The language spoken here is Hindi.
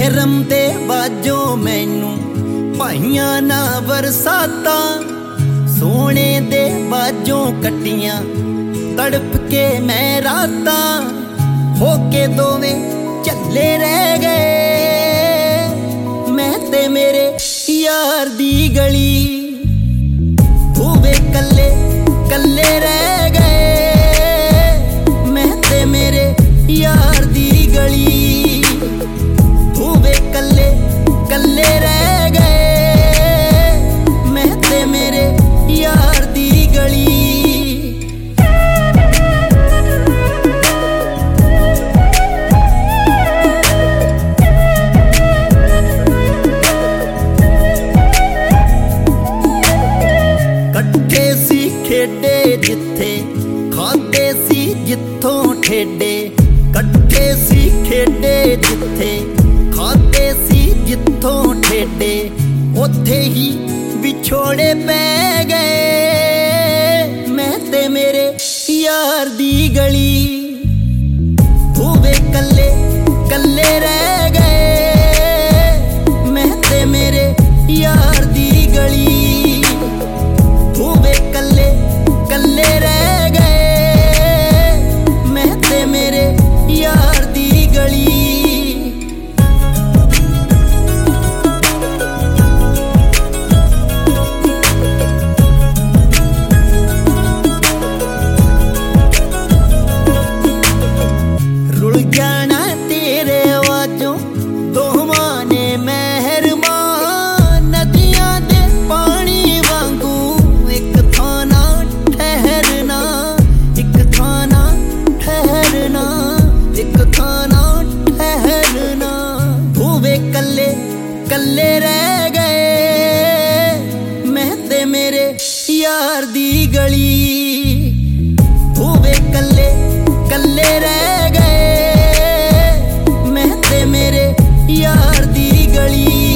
महरम दे बाजों मैनू पाइयां ना बरसाता, सोने दे बाजों कट्टियां तड़प के मैं राता, होके दोवें चले रह गए मैं ते मेरे यार दी गली। दोवें कल्ले कल्ले रह गए मैं ते मेरे यार दी गली। दोवें कल्ले कल्ले रह गए मैं ते मेरे यार दी गली। कट्ठे सी खेडे जिथे खाते सी जिथों ठेडे, कट्ठे सी खेडे जिथे खाते सी जिथों ठेडे, उथे ही विछोड़े पै गए मैं ते मेरे यार दी गली। दोवें कल्ले कल्ले रह गए मैं ते मेरे यार दी गली। दोवें कल्ले कल्ले रह गए मैं ते मेरे यार दी गली। रुल जाना तेरे वाजों दोवां ने मेहरबान, नदियां दे पानी वांगू एक थाना ठहरना, एक थाना ठहरना, एक थाना ठहरना। दोवें कल्ले कल्ले रह गए मैं ते मेरे यार दी गली। दोवें कल्ले कल्ले रह गए मैं ते मेरे यार दी गली।